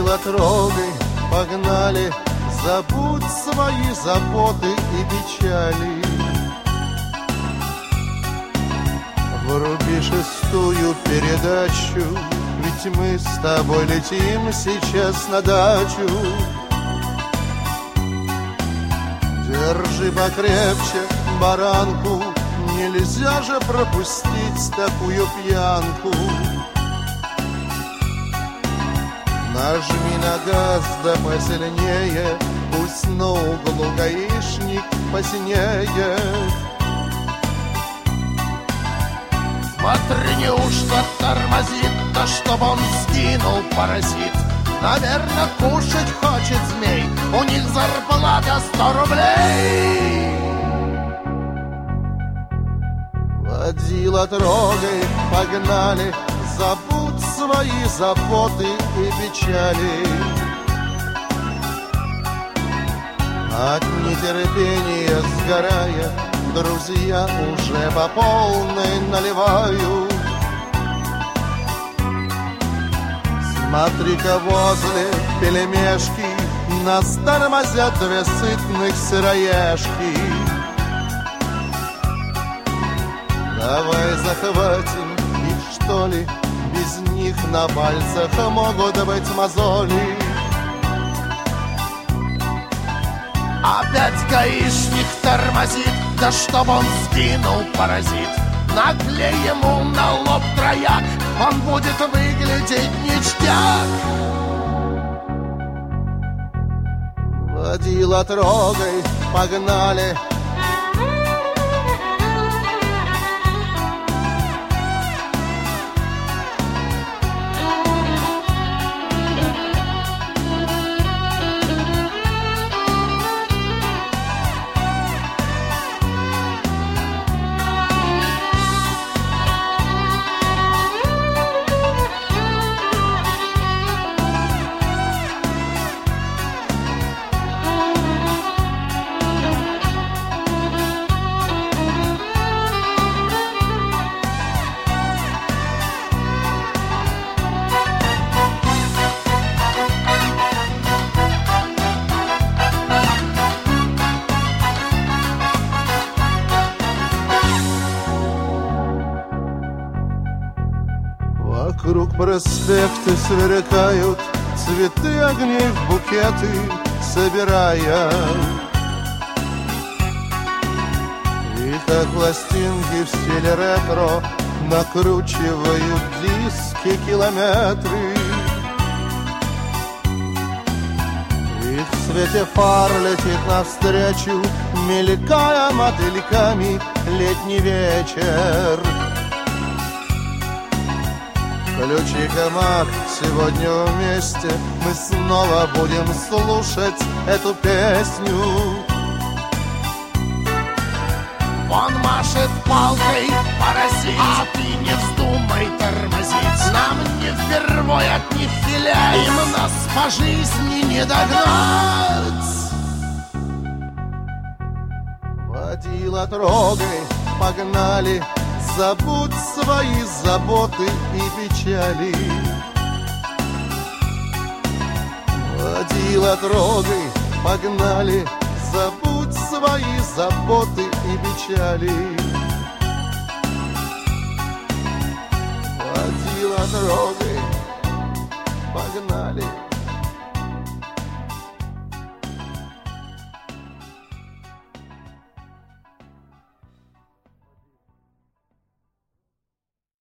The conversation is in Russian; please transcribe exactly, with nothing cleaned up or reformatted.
Водила трогай, погнали, забудь свои заботы и печали. Вруби шестую передачу, ведь мы с тобой летим сейчас на дачу. Держи покрепче баранку, нельзя же пропустить такую пьянку. Нажми на газ да посильнее, пусть на углу гаишник посинеет. Смотри, неужто тормозит, да чтоб он скинул паразит. Наверное, кушать хочет змей, у них зарплата сто рублей. Водила трогай, погнали, забудь свои заботы и печали. От нетерпения сгорая, друзья уже по полной наливают. Смотри-ка, возле пельмешки нас тормозят две сытных сыроежки. Давай захватим их, что ли, без них на пальцах могут быть мозоли. Опять гаишник тормозит, да чтоб он скинул паразит. Наклей ему на лоб трояк, он будет выглядеть ништяк. Водила трогай, погнали. Вокруг проспекты сверкают, цветы огней в букеты собирая. И как пластинки в стиле ретро накручивают диски километры. И в свете фар летит навстречу, мелькая мотыльками, летний вечер. Включи-ка, Мак, сегодня вместе мы снова будем слушать эту песню. Он машет палкой, паразит, а ты не вздумай тормозить. Нам не впервой от них филять, им нас по жизни не догнать. Водила трогай, погнали, забудь свои заботы и печали. Водила трогай, погнали, забудь свои заботы и печали. Водила трогай, погнали.